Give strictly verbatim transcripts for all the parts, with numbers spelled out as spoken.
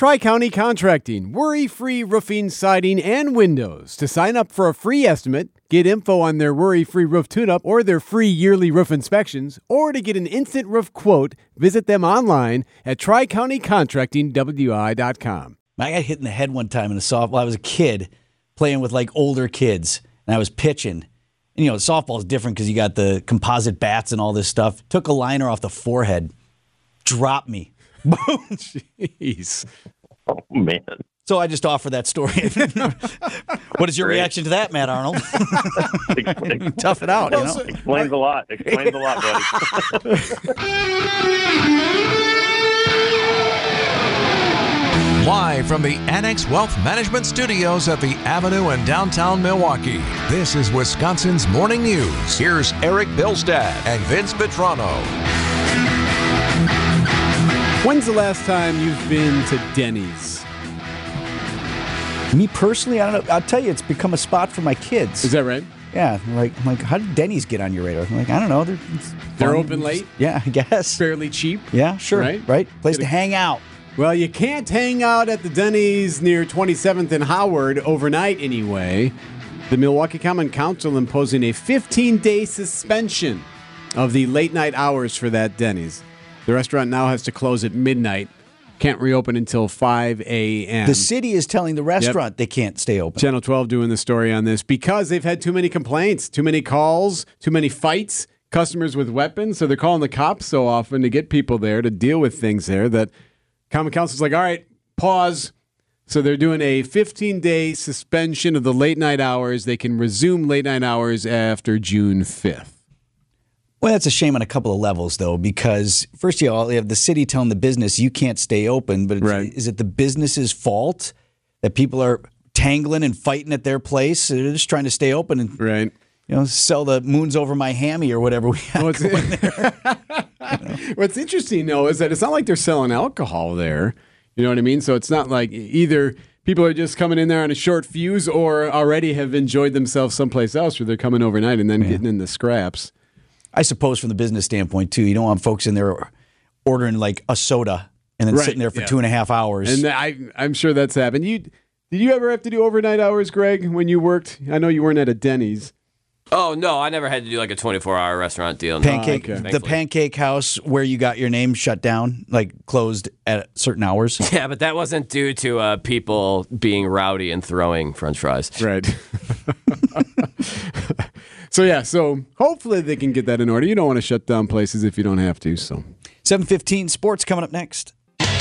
Tri-County Contracting, worry-free roofing, siding, and windows. To sign up for a free estimate, get info on their worry-free roof tune-up or their free yearly roof inspections, or to get an instant roof quote, visit them online at tri county contracting w i dot com. I got hit in the head one time in a softball. I was a kid playing with like older kids, and I was pitching. And, you know, softball is different because you got the composite bats and all this stuff. Took a liner off the forehead, dropped me. Jeez. Oh, man. So I just offer that story. What is your Great. reaction to that, Matt Arnold? Explains, Tough it out, you know? explains a lot. Explains a lot, buddy. Live from the Annex Wealth Management Studios at the Avenue in downtown Milwaukee, this is Wisconsin's Morning News. Here's Eric Bilstad and Vince Petrano. When's the last time you've been to Denny's? Me personally, I don't know. I'll tell you, it's become a spot for my kids. Is that right? Yeah. Like, I'm like, how did Denny's get on your radar? I'm like, I don't know. They're, They're fun. open late? Yeah, I guess. Fairly cheap? Yeah, sure. Right? Right? Place Get to a- hang out. Well, you can't hang out at the Denny's near twenty-seventh and Howard overnight anyway. The Milwaukee Common Council imposing a fifteen-day suspension of the late-night hours for that Denny's. The restaurant now has to close at midnight. Can't reopen until five a.m. The city is telling the restaurant they can't stay open. Channel twelve doing the story on this because they've had too many complaints, too many calls, too many fights, customers with weapons. So they're calling the cops so often to get people there to deal with things there that Common Council's like, all right, pause. So they're doing a fifteen-day suspension of the late-night hours. They can resume late-night hours after June fifth. Well, that's a shame on a couple of levels, though, because first of all, you have the city telling the business you can't stay open, but it's, Right. is it the business's fault that people are tangling and fighting at their place? They're just trying to stay open and Right. you know sell the moons over my hammy or whatever we have What's, going there. What's interesting, though, is that it's not like they're selling alcohol there. You know what I mean? So it's not like either people are just coming in there on a short fuse or already have enjoyed themselves someplace else where they're coming overnight and then getting in the scraps. I suppose from the business standpoint, too, you don't want folks in there ordering like a soda and then Right, sitting there for yeah. two and a half hours. And I, I'm sure that's happened. You, did you ever have to do overnight hours, Greg, when you worked? I know you weren't at a Denny's. Oh, no, I never had to do like a twenty-four hour restaurant deal. No. Pancake, okay. the Thankfully. Pancake House where you got your name shut down, like closed at certain hours. Yeah, but that wasn't due to uh, people being rowdy and throwing French fries. Right. So, yeah, so hopefully they can get that in order. You don't want to shut down places if you don't have to, so. seven fifteen sports coming up next.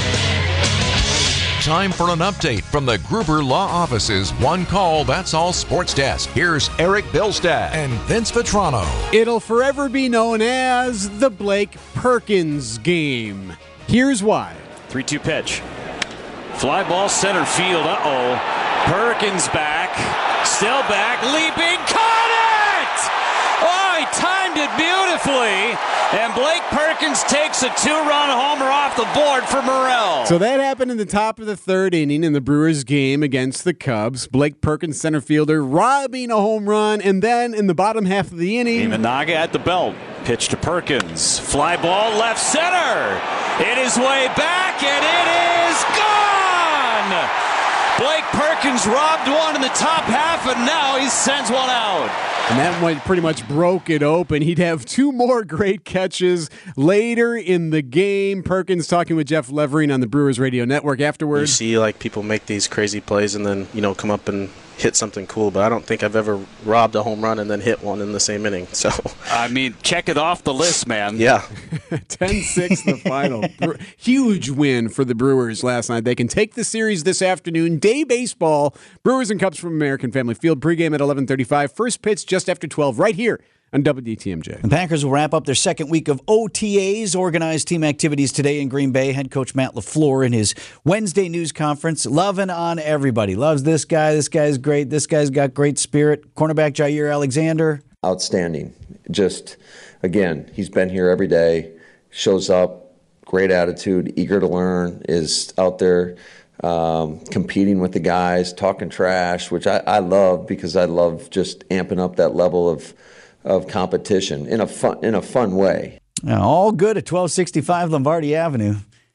Time for an update from the Gruber Law Office's One Call, That's All Sports Desk. Here's Eric Bilstad and Vince Vetrano. It'll forever be known as the Blake Perkins game. Here's why. three two pitch. Fly ball center field. Uh-oh. Perkins back. Still back. Leaping. Caught it! Oh, he timed it beautifully. And Blake Perkins takes a two-run homer off the board for Morrell. So that happened in the top of the third inning in the Brewers game against the Cubs. Blake Perkins, center fielder, robbing a home run. And then in the bottom half of the inning, Imanaga at the belt. Pitch to Perkins. Fly ball left center. It is way back, and it is gone! Blake Perkins robbed one in the top half, and now he sends one out. and that one pretty much broke it open. He'd have two more great catches later in the game. Perkins talking with Jeff Levering on the Brewers Radio Network You afterwards. see like people make these crazy plays and then, you know, come up and hit something cool, but I don't think I've ever robbed a home run and then hit one in the same inning. So, I mean, check it off the list, man. yeah. ten six the final. Bre- Huge win for the Brewers last night. They can take the series this afternoon. Day baseball. Brewers and Cubs from American Family Field. Pregame at eleven thirty-five. First pitch just after twelve right here on W D T M J. The Packers will wrap up their second week of O T As, organized team activities today in Green Bay. Head coach Matt LaFleur in his Wednesday news conference, loving on everybody. Loves this guy. This guy's great. This guy's got great spirit. Cornerback Jair Alexander. Outstanding. Just, again, he's been here every day, shows up, great attitude, eager to learn, is out there um, competing with the guys, talking trash, which I, I love because I love just amping up that level of of competition in a fun in a fun way. All good at twelve sixty-five Lombardi Avenue.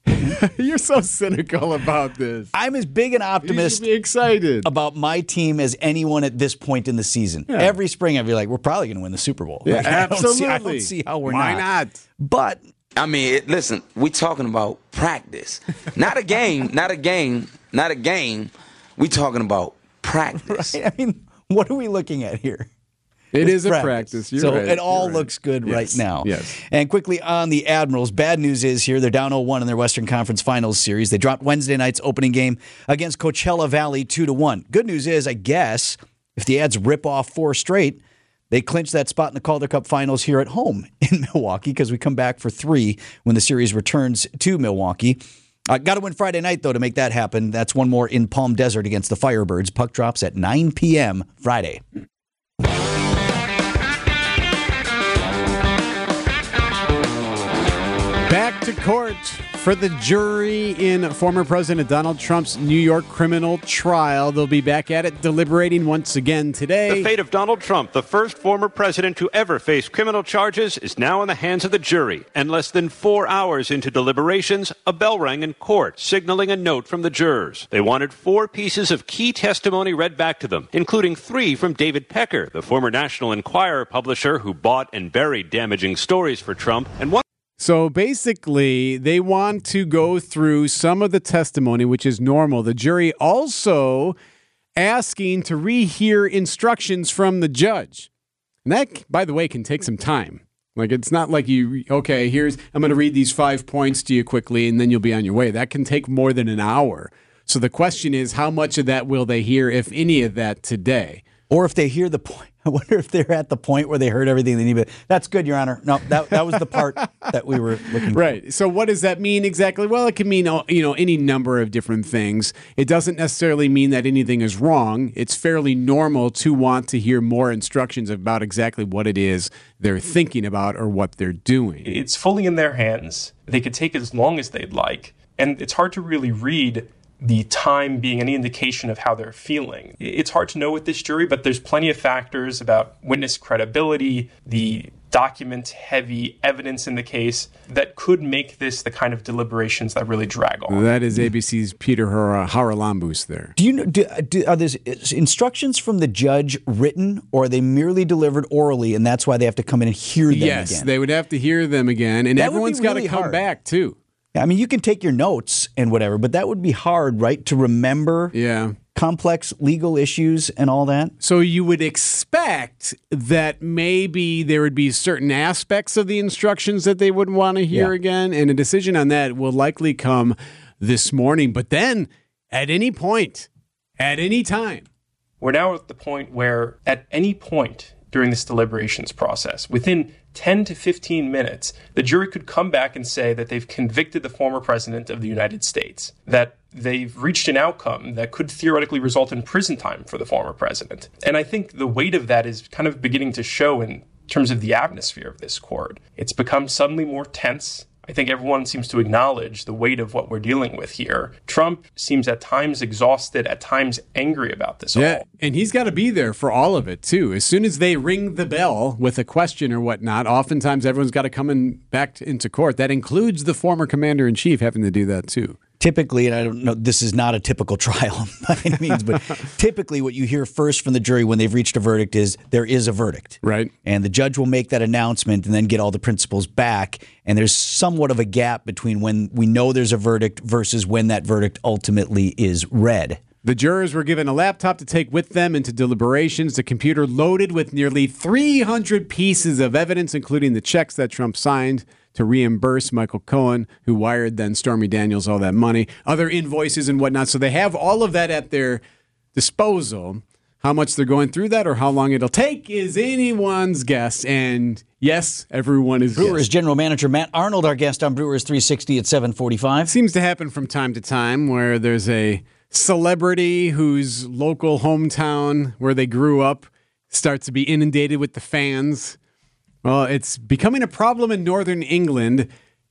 You're so cynical about this. I'm as big an optimist You should be excited about my team as anyone at this point in the season. Yeah. Every spring, I'd be like, we're probably going to win the Super Bowl. Yeah, Like, absolutely. I don't, see, I don't see how we're Why not. not? But I mean, it, listen, we talking about practice, not a game, not a game, not a game. We talking about practice. right? I mean, what are we looking at here? It It's is a practice. You're so right. it all You're right. looks good Yes. right now. Yes. And quickly on the Admirals, bad news is here they're down oh one in their Western Conference Finals series. They dropped Wednesday night's opening game against Coachella Valley two to one. Good news is, I guess, if the Ads rip off four straight, they clinch that spot in the Calder Cup Finals here at home in Milwaukee because we come back for three when the series returns to Milwaukee. Uh, Got to win Friday night, though, to make that happen. That's one more in Palm Desert against the Firebirds. Puck drops at nine p.m. Friday. Back to court for the jury in former President Donald Trump's New York criminal trial. They'll be back at it deliberating once again today. The fate of Donald Trump, the first former president to ever face criminal charges, is now in the hands of the jury. And less than four hours into deliberations, a bell rang in court, signaling a note from the jurors. They wanted four pieces of key testimony read back to them, including three from David Pecker, the former National Enquirer publisher who bought and buried damaging stories for Trump, and one So basically, they want to go through some of the testimony, which is normal. The jury also asking to rehear instructions from the judge. And that, by the way, can take some time. Like, it's not like you, okay, here's, I'm going to read these five points to you quickly, and then you'll be on your way. That can take more than an hour. So the question is, how much of that will they hear, if any of that, today? Or if they hear the point, I wonder if they're at the point where they heard everything they need. But that's good, Your Honor. No, that that was the part that we were looking for. Right. So what does that mean exactly? Well, it can mean, you know, any number of different things. It doesn't necessarily mean that anything is wrong. It's fairly normal to want to hear more instructions about exactly what it is they're thinking about or what they're doing. It's fully in their hands. They could take as long as they'd like. And it's hard to really read the time being any indication of how they're feeling. It's hard to know with this jury, but there's plenty of factors about witness credibility, the document-heavy evidence in the case that could make this the kind of deliberations that really drag on. That is A B C's Peter Har- Haralambous there. Do you know? Do, do, are there instructions from the judge written, or are they merely delivered orally, and that's why they have to come in and hear them yes, again? they would have to hear them again, and That would be everyone's got to really come hard. back too. I mean, you can take your notes and whatever, but that would be hard, right, to remember Yeah. complex legal issues and all that? So you would expect that maybe there would be certain aspects of the instructions that they would want to hear Yeah. again, and a decision on that will likely come this morning. But then, at any point, at any time, We're now at the point where, at any point during this deliberations process, within ten to fifteen minutes, the jury could come back and say that they've convicted the former president of the United States, that they've reached an outcome that could theoretically result in prison time for the former president. And I think the weight of that is kind of beginning to show in terms of the atmosphere of this court. It's become suddenly more tense. I think everyone seems to acknowledge the weight of what we're dealing with here. Trump seems at times exhausted, at times angry about this yeah, all. and he's got to be there for all of it too. As soon as they ring the bell with a question or whatnot, oftentimes everyone's got to come in back into court. That includes the former commander in chief having to do that too. Typically, and I don't know, this is not a typical trial by any means, but typically what you hear first from the jury when they've reached a verdict is there is a verdict. Right. And the judge will make that announcement and then get all the principals back. And there's somewhat of a gap between when we know there's a verdict versus when that verdict ultimately is read. The jurors were given a laptop to take with them into deliberations, the computer loaded with nearly three hundred pieces of evidence, including the checks that Trump signed to reimburse Michael Cohen, who wired then Stormy Daniels all that money, other invoices and whatnot. So they have all of that at their disposal. How much they're going through that or how long it'll take is anyone's guess. And yes, everyone is Brewers guessing. General Manager Matt Arnold, our guest on Brewers three sixty at seven forty-five. Seems to happen from time to time where there's a celebrity whose local hometown where they grew up starts to be inundated with the fans. Well, it's becoming a problem in northern England.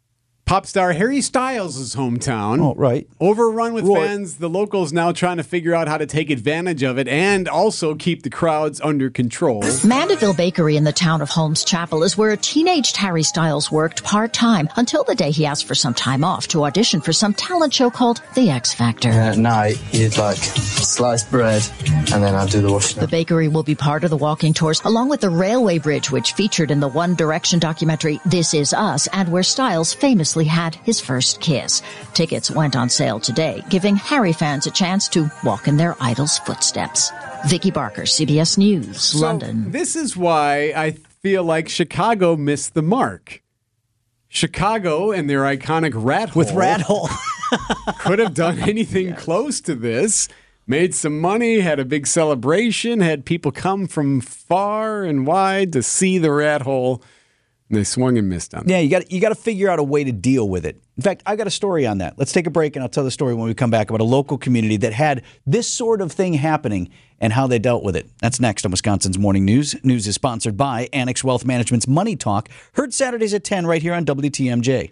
Pop star Harry Styles' hometown. Oh, right. Overrun with Roy. fans. The locals now trying to figure out how to take advantage of it and also keep the crowds under control. Mandeville Bakery in the town of Holmes Chapel is where a teenaged Harry Styles worked part-time until the day he asked for some time off to audition for some talent show called The X Factor. At night, you'd like slice bread, and then I'd do the washing. The bakery will be part of the walking tours, along with the railway bridge, which featured in the One Direction documentary This Is Us, and where Styles famously had his first kiss. Tickets went on sale today, giving Harry fans a chance to walk in their idol's footsteps. Vicky Barker, C B S News, So London. This is why I feel like Chicago missed the mark. Chicago and their iconic Rat Hole With Rat Hole. could have done anything yes. close to this. Made some money, had a big celebration, had people come from far and wide to see the Rat Hole. And they swung and missed on it. Yeah, you got you got to figure out a way to deal with it. In fact, I got a story on that. Let's take a break, and I'll tell the story when we come back about a local community that had this sort of thing happening and how they dealt with it. That's next on Wisconsin's Morning News. News is sponsored by Annex Wealth Management's Money Talk, heard Saturdays at ten right here on W T M J.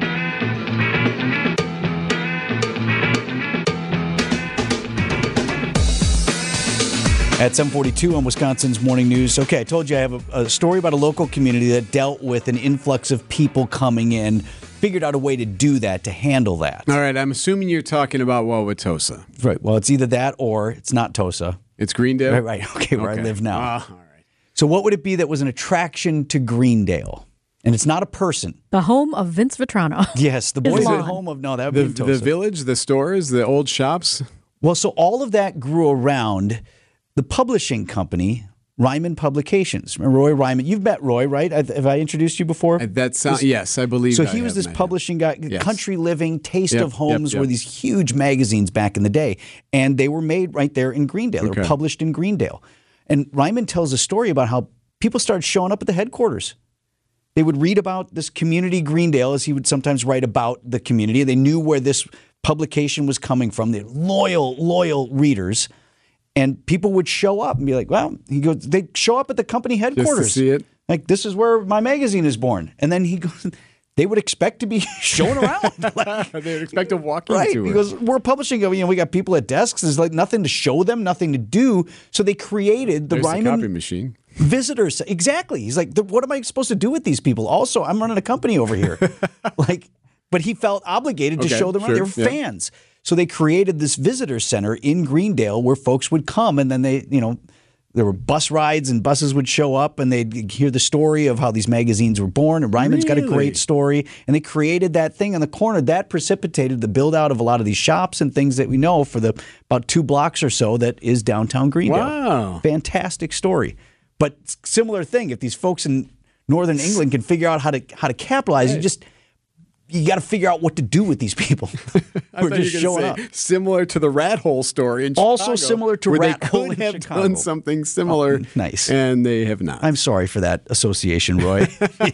At seven forty-two on Wisconsin's Morning News. Okay, I told you I have a, a story about a local community that dealt with an influx of people coming in, figured out a way to do that, to handle that. All right, I'm assuming you're talking about Wauwatosa. Right, well, it's either that or it's not Tosa. It's Greendale? Right, right. Okay, where okay. I live now. Uh, all right. So what would it be that was an attraction to Greendale? And it's not a person. The home of Vince Vitrano. Yes, the boys are home of, no, that would the, be in Tosa. The village, the stores, the old shops? Well, so all of that grew around the publishing company, Ryman Publications. Remember Roy Ryman? You've met Roy, right? Have I introduced you before? That sounds, yes, I believe so. I He was this met publishing him. guy, Yes. Country Living, Taste Yep, of Homes yep, yep. were these huge magazines back in the day. And they were made right there in Greendale. They Okay. were published in Greendale. And Ryman tells a story about how people started showing up at the headquarters. They would read about this community, Greendale, as he would sometimes write about the community. They knew where this publication was coming from. They're loyal, loyal readers. And people would show up and be like, well, he goes, they show up at the company headquarters. Just to see it? Like, this is where my magazine is born. And then he goes, they would expect to be shown around. Like, they would expect to walk right? into it. Because we're publishing, you know, we got people at desks. There's like nothing to show them, nothing to do. So they created the There's Ryman the copy machine. visitors. Exactly. He's like, what am I supposed to do with these people? Also, I'm running a company over here. like, but he felt obligated to Okay, show them around. sure, They were yeah. fans. So they created this visitor center in Greendale where folks would come, and then they, you know, there were bus rides and buses would show up, and they'd hear the story of how these magazines were born. And Ryman's got a Really? great story. And they created that thing on the corner. That precipitated the build out of a lot of these shops and things that we know for the about two blocks or so that is downtown Greendale. Wow. Fantastic story. But similar thing, if these folks in Northern England can figure out how to how to capitalize, you just you got to figure out what to do with these people who I are thought just you were showing gonna up. say, similar to the Rat Hole story in Also Chicago, similar to where Rat they Hole could in have Chicago. done something similar. Oh, nice. And they have not. I'm sorry for that association, Roy.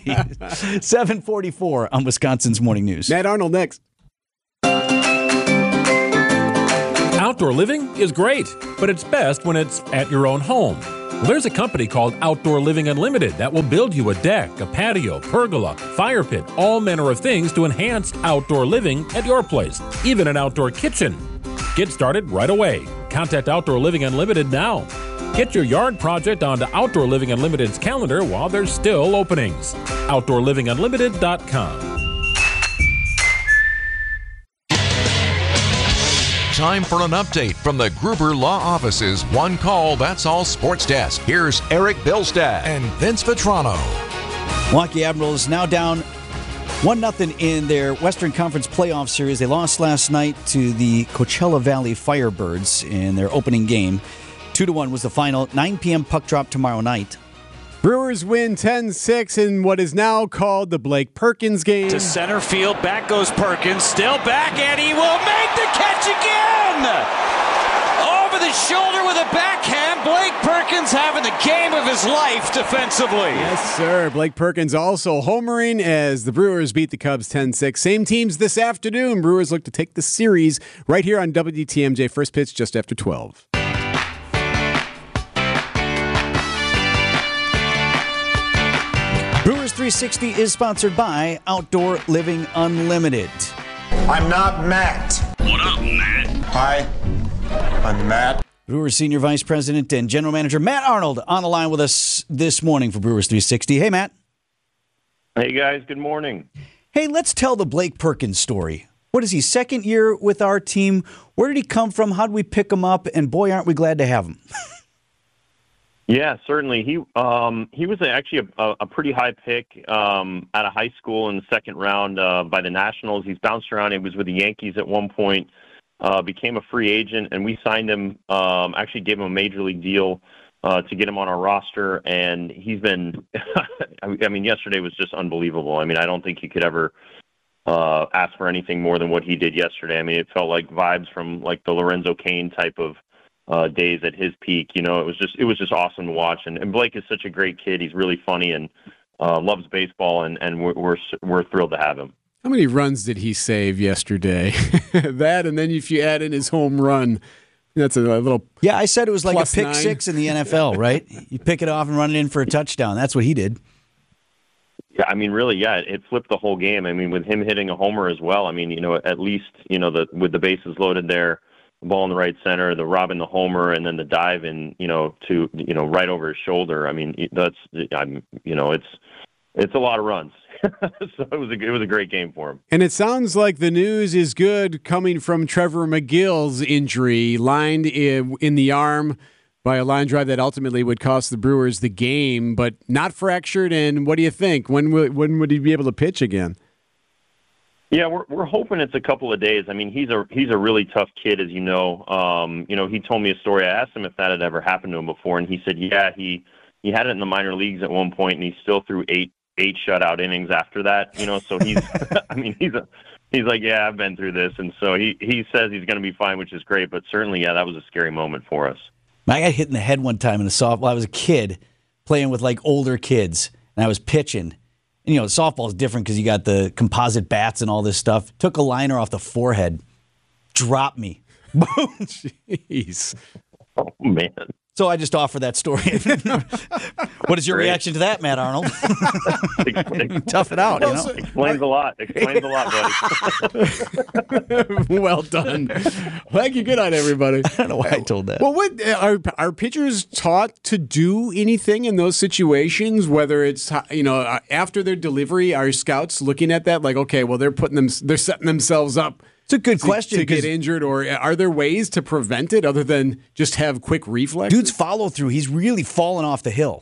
seven forty-four on Wisconsin's Morning News. Matt Arnold next. Outdoor living is great, but it's best when it's at your own home. Well, there's a company called Outdoor Living Unlimited that will build you a deck, a patio, pergola, fire pit, all manner of things to enhance outdoor living at your place, even an outdoor kitchen. Get started right away. Contact Outdoor Living Unlimited now. Get your yard project onto Outdoor Living Unlimited's calendar while there's still openings. outdoor living unlimited dot com. Time for an update from the Gruber Law Office's One Call, That's All Sports Desk. Here's Eric Bilstad and Vince Vitrano. Milwaukee Admirals now down one nothing in their Western Conference playoff series. They lost last night to the Coachella Valley Firebirds in their opening game. two to one was the final. nine p.m. puck drop tomorrow night. Brewers win ten six in what is now called the Blake Perkins game. To center field, back goes Perkins, still back, and he will make the catch again! Over the shoulder with a backhand, Blake Perkins having the game of his life defensively. Yes, sir. Blake Perkins also homering as the Brewers beat the Cubs ten six. Same teams this afternoon. Brewers look to take the series right here on W T M J. First pitch just after twelve. Brewers three three sixty is sponsored by Outdoor Living Unlimited. I'm not Matt. What up, Matt? Hi, I'm Matt. Brewers Senior Vice President and General Manager Matt Arnold on the line with us this morning for Brewers three sixty. Hey, Matt. Hey, guys. Good morning. Hey, let's tell the Blake Perkins story. What is he, second year with our team? Where did he come from? How did we pick him up? And boy, aren't we glad to have him. Yeah, certainly. He um, he was actually a, a pretty high pick um, out of high school in the second round uh, by the Nationals. He's bounced around. He was with the Yankees at one point, uh, became a free agent, and we signed him, um, actually gave him a major league deal uh, to get him on our roster. And he's been, I mean, yesterday was just unbelievable. I mean, I don't think he could ever uh, ask for anything more than what he did yesterday. I mean, it felt like vibes from like the Lorenzo Cain type of Uh, days at his peak. You know, it was just it was just awesome to watch. And, and Blake is such a great kid. He's really funny and uh, loves baseball, and, and we're, we're we're thrilled to have him. How many runs did he save yesterday? That, and then if you add in his home run, that's a little. Yeah, I said it was like a pick nine. six in the N F L, right? You pick it off and run it in for a touchdown. That's what he did. Yeah, I mean, really, yeah, it, it flipped the whole game. I mean, with him hitting a homer as well. I mean, you know, at least you know the with the bases loaded there. Ball in the right center, the robbing the homer, and then the dive in, you know, to you know right over his shoulder. I mean, that's I'm you know it's it's a lot of runs. So it was a it was a great game for him. And it sounds like the news is good coming from Trevor McGill's injury, lined in, in the arm by a line drive that ultimately would cost the Brewers the game, but not fractured. And what do you think? When will, when would he be able to pitch again? Yeah, we're we're hoping it's a couple of days. I mean, he's a he's a really tough kid, as you know. Um, you know, he told me a story. I asked him if that had ever happened to him before, and he said, yeah, he he had it in the minor leagues at one point, and he still threw eight eight shutout innings after that. You know, so he's I mean, he's a he's like, yeah, I've been through this, and so he he says he's going to be fine, which is great. But certainly, yeah, that was a scary moment for us. I got hit in the head one time in the softball. I was a kid playing with like older kids, and I was pitching. And, you know, softball is different because you got the composite bats and all this stuff. Took a liner off the forehead, dropped me. Boom. Jeez. Oh, man. So I just offer that story. What is your Great. reaction to that, Matt Arnold? Tough it out, you know? Explains a lot. Explains a lot, buddy. Well done. Thank you. Good night, everybody. I don't know why I told that. Well, what are are pitchers taught to do anything in those situations? Whether it's you know after their delivery, are scouts looking at that like, okay, well they're putting them, they're setting themselves up. It's a good to, question to get injured, or are there ways to prevent it other than just have quick reflexes? Dude's follow through. He's really fallen off the hill.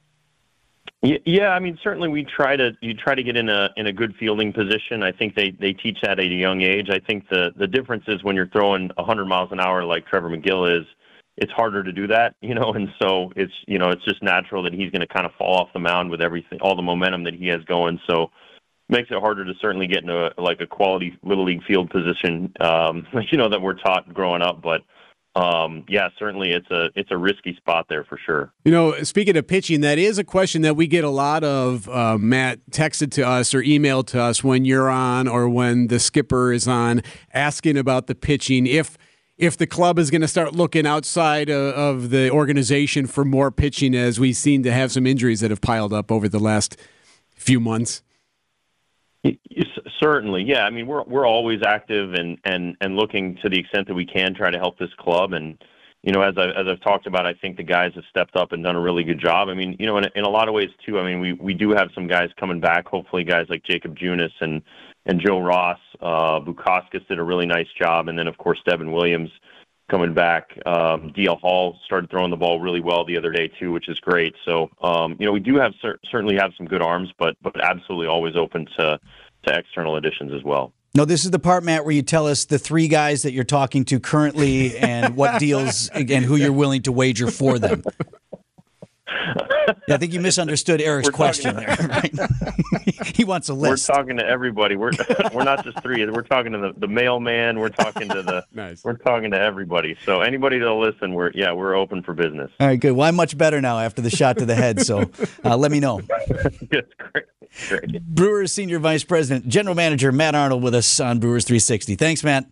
Yeah, I mean, certainly we try to you try to get in a in a good fielding position. I think they, they teach that at a young age. I think the, the difference is when you're throwing one hundred miles an hour like Trevor McGill is, it's harder to do that, you know. And so it's you know it's just natural that he's going to kind of fall off the mound with everything, all the momentum that he has going. So makes it harder to certainly get into a, like a quality little league field position, um, you know, that we're taught growing up. But um, yeah, certainly it's a it's a risky spot there for sure. You know, speaking of pitching, that is a question that we get a lot of. Uh, Matt texted to us or emailed to us when you're on or when the skipper is on, asking about the pitching. If if the club is going to start looking outside of, of the organization for more pitching, as we seem to have some injuries that have piled up over the last few months. Certainly, yeah. I mean, we're we're always active and, and, and looking to the extent that we can try to help this club. And you know, as I as I've talked about, I think the guys have stepped up and done a really good job. I mean, you know, in, in a lot of ways too. I mean, we, we do have some guys coming back. Hopefully, guys like Jacob Junis and and Joe Ross, uh, Bukauskas did a really nice job, and then of course Devin Williams coming back. Um, D L Hall started throwing the ball really well the other day too, which is great. So um, you know, we do have cer- certainly have some good arms, but but absolutely always open to. to external additions as well. No, this is the part, Matt, where you tell us the three guys that you're talking to currently and what deals and who you're willing to wager for them. Yeah, I think you misunderstood Eric's We're question talking, there. Right? He wants a list. We're talking to everybody. We're we're not just three. We're talking to the, the mailman. We're talking to the. Nice. We're talking to everybody. So anybody that'll listen, we're yeah, we're open for business. All right, good. Well, I'm much better now after the shot to the head. So uh, let me know. That's great. Great. Brewers Senior Vice President, General Manager Matt Arnold with us on Brewers three sixty. Thanks, Matt.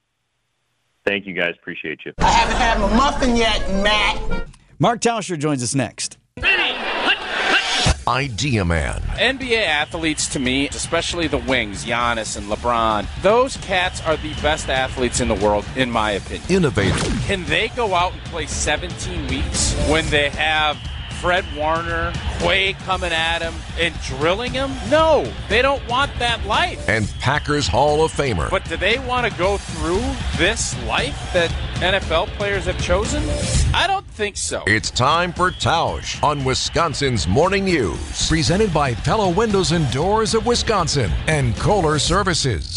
Thank you, guys. Appreciate you. I haven't had my muffin yet, Matt. Mark Tauscher joins us next. Idea Man. N B A athletes, to me, especially the wings, Giannis and LeBron, those cats are the best athletes in the world, in my opinion. Innovator. Can they go out and play seventeen weeks when they have Fred Warner, Quay coming at him and drilling him? No, they don't want that life. And Packers Hall of Famer. But do they want to go through this life that N F L players have chosen? I don't think so. It's time for Tausch on Wisconsin's Morning News. Presented by Pella Windows and Doors of Wisconsin and Kohler Services.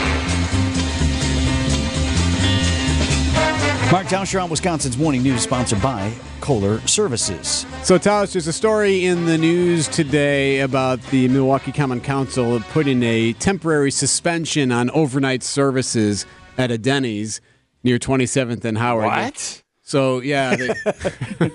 Mark Tauscher on Wisconsin's Morning News, sponsored by Kohler Services. So, Taus, there's a story in the news today about the Milwaukee Common Council putting a temporary suspension on overnight services at a Denny's near twenty-seventh and Howard. What? So, yeah. They,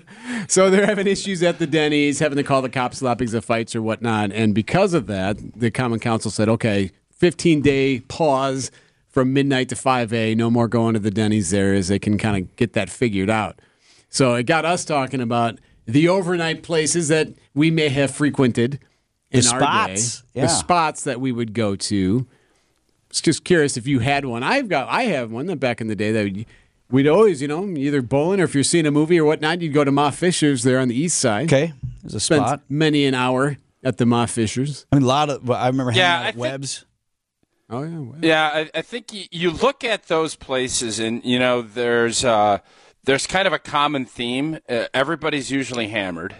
so they're having issues at the Denny's, having to call the cops a lot because of fights or whatnot. And because of that, the Common Council said, okay, fifteen-day pause from midnight to five a, no more going to the Denny's there, as they can kind of get that figured out. So it got us talking about the overnight places that we may have frequented in the our spots. day. Yeah. The spots that we would go to. I was just curious if you had one. I've got, I have one that back in the day that we'd, we'd always, you know, either bowling or if you're seeing a movie or whatnot, you'd go to Ma Fisher's there on the east side. Okay, there's a Spent spot. many an hour at the Ma Fisher's. I mean, a lot of, I remember hanging Yeah, out I at think- Webb's. Oh, yeah. Well. Yeah, I, I think you, you look at those places, and you know there's uh, there's kind of a common theme. Uh, everybody's usually hammered,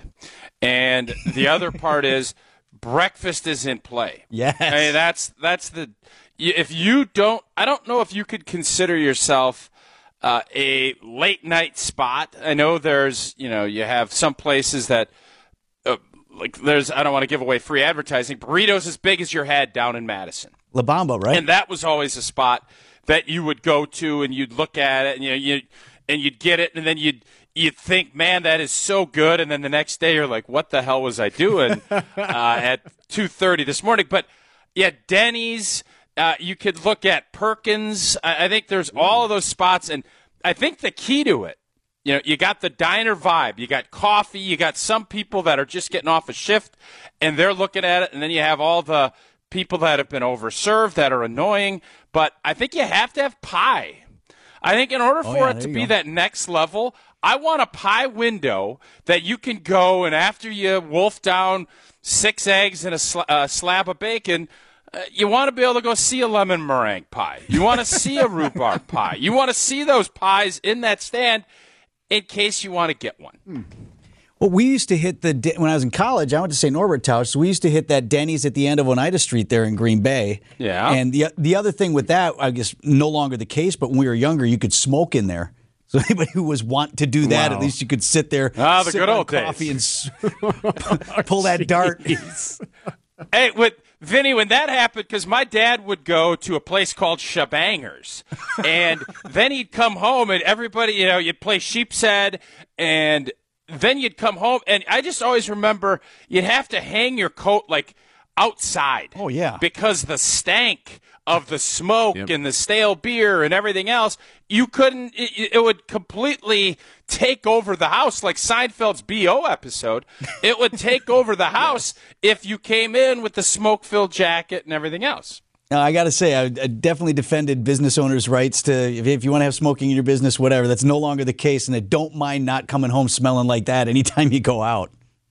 and the other part is breakfast is in play. Yes, I mean, that's that's the if you don't, I don't know if you could consider yourself uh, a late night spot. I know there's you know you have some places that. Uh, like there's, I don't want to give away free advertising. Burritos as big as your head down in Madison. La Bamba, right? And that was always a spot that you would go to, and you'd look at it, and you know, you and you'd get it, and then you'd you'd think, man, that is so good, and then the next day you're like, what the hell was I doing uh, at two thirty this morning? But yeah, Denny's. Uh, you could look at Perkins. I, I think there's all of those spots, and I think the key to it. You know, you got the diner vibe. You got coffee. You got some people that are just getting off a shift, and they're looking at it. And then you have all the people that have been overserved that are annoying. But I think you have to have pie. I think in order Oh, for yeah, it there to you be go. that next level, I want a pie window that you can go, and after you wolf down six eggs and a sl- uh, slab of bacon, uh, you want to be able to go see a lemon meringue pie. You want to see a rhubarb pie. You want to see those pies in that stand, in case you want to get one. Well, we used to hit the, when I was in college, I went to Saint Norbert Tausch, so we used to hit that Denny's at the end of Oneida Street there in Green Bay. Yeah. And the the other thing with that, I guess no longer the case, but when we were younger, you could smoke in there. So anybody who was want to do that, Wow. at least you could sit there, Ah, the sip good on old days. coffee and s- pull that dart. Hey, with Vinny, when that happened, because my dad would go to a place called Shabangers, and then he'd come home, and everybody, you know, you'd play sheep's head, and then you'd come home, and I just always remember you'd have to hang your coat like outside. Oh, yeah. Because the stank of the smoke Yep. and the stale beer and everything else, you couldn't, it, it would completely take over the house, like Seinfeld's B O episode. It would take over the house if you came in with the smoke-filled jacket and everything else. Now, I got to say, I, I definitely defended business owners' rights to, if, if you want to have smoking in your business, whatever. That's no longer the case, and I don't mind not coming home smelling like that anytime you go out.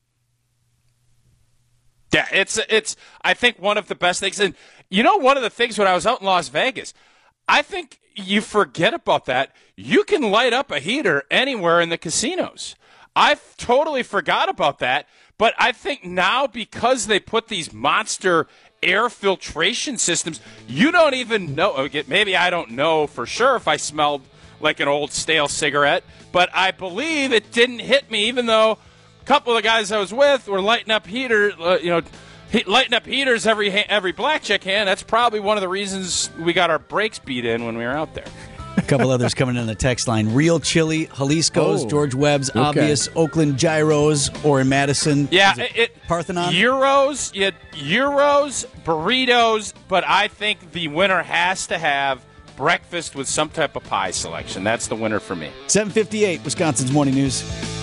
Yeah, it's it's. I think one of the best things, and you know, one of the things when I was out in Las Vegas, I think you forget about that. You can light up a heater anywhere in the casinos. I totally forgot about that, but I think now because they put these monster air filtration systems, you don't even know. Okay, maybe I don't know for sure if I smelled like an old stale cigarette, but I believe it didn't hit me, even though a couple of the guys I was with were lighting up heater, uh, you know, he, lighting up heaters every ha- every blackjack hand. That's probably one of the reasons we got our brakes beat in when we were out there. A couple others coming in the text line. Real Chili, Jalisco's, Oh, George Webb's, okay. Obvious, Oakland Gyros, or in Madison. Yeah, is it it, it Parthenon? Euros, you had Euros, burritos, but I think the winner has to have breakfast with some type of pie selection. That's the winner for me. seven fifty-eight, Wisconsin's Morning News.